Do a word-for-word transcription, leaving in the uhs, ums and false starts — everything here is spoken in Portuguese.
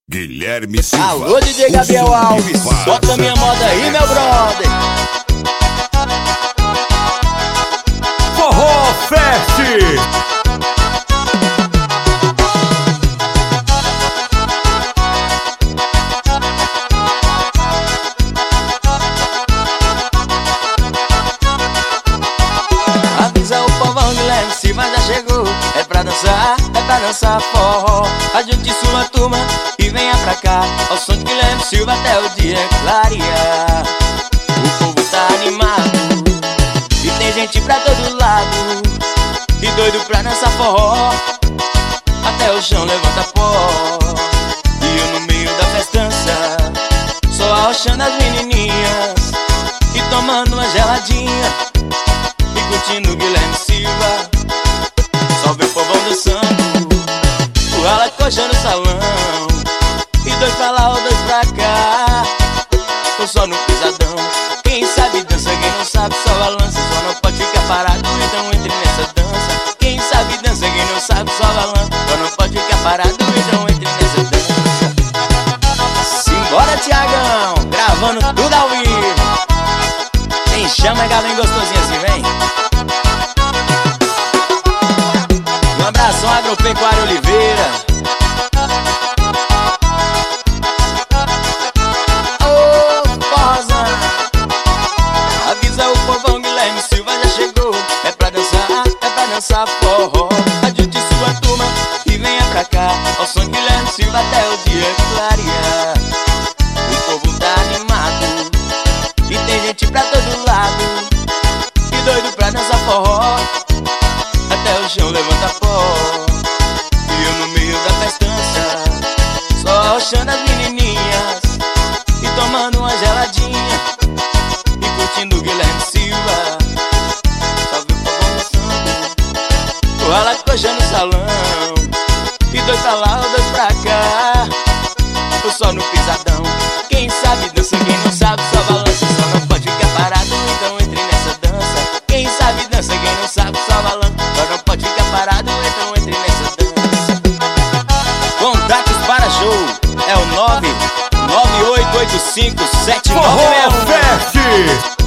Guilherme Silva. Alô, D J Gabriel Alves, bota minha moda aí, meu brother. Forró Fest. Avisa o povão, Guilherme Silva já chegou. É pra dançar, é pra dançar forró. Ajude sua turma e venha pra cá, ao som de Guilherme Silva até o dia clarear. O povo tá animado e tem gente pra todo lado, e doido pra dançar forró, até o chão levanta pó. E eu no meio da festança, só arrochando as menininhas e tomando uma geladinha e curtindo Guilherme Silva. Só vê o povão dançando, o rala coxa no salão, e dois pra lá ou dois pra cá, tô só no pisadão. Quem sabe dança, quem não sabe só balança, só não pode ficar parado, então entre nessa dança. Quem sabe dança, quem não sabe só balança, só não pode ficar parado, então entre nessa dança. Simbora, Tiagão, gravando tudo ao vivo. Quem chama é galera gostosinha assim, vem. Um abraço, um Agropecuário Oliveira. Ô, Forrozão, avisa o povão, Guilherme Silva já chegou. É pra dançar, é pra dançar forró. Ajude sua turma e venha pra cá, ao som de Guilherme Silva até o dia clarear. O povo tá animado e tem gente pra todo lado, e doido pra dançar forró, até o chão levanta pó. E eu no meio da festança, só arrochando as menininhas e tomando uma geladinha e curtindo Guilherme Silva. Só vi o povão dançando, o rala coxa no salão, e dois pra lá ou dois pra cá, tô só no pisadão. Quem sabe dança, quem não sabe só balança, só não pode ficar parado, então entre nessa dança. Quem sabe dança, quem não sabe só balança, só não pode ficar parado, então entre nessa dança. Contatos para show é o nove nove oito oito cinco sete nove Forró seis um. Fest.